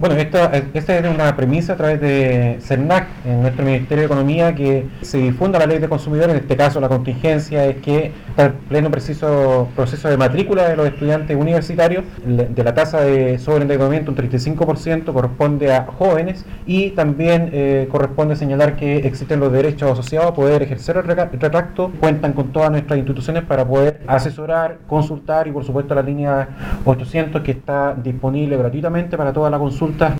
Bueno, esta es una premisa a través de CERNAC, en nuestro Ministerio de Economía, que se difunda la ley de consumidores. En este caso, la contingencia es que está en pleno preciso proceso de matrícula de los estudiantes universitarios. De la tasa de sobreendeudamiento, un 35% corresponde a jóvenes, y también corresponde señalar que existen los derechos asociados a poder ejercer el retracto. Cuentan con todas nuestras instituciones para poder asesorar, consultar, y por supuesto la línea 800, que está disponible gratuitamente para toda la consulta